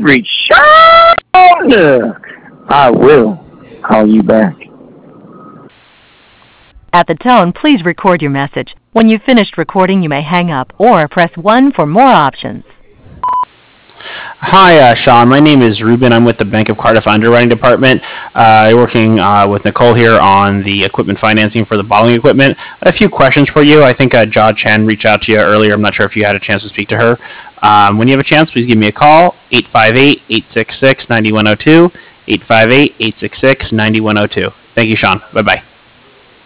reached Sean Nook. I will call you back. At the tone, please record your message. When you've finished recording, you may hang up or press 1 for more options. Hi, Sean. My name is Ruben. I'm with the Bank of Cardiff Underwriting Department. I'm working with Nicole here on the equipment financing for the bottling equipment. I have a few questions for you. I think Jia Chen reached out to you earlier. I'm not sure if you had a chance to speak to her. When you have a chance, please give me a call, 858-866-9102, 858-866-9102. Thank you, Sean. Bye-bye.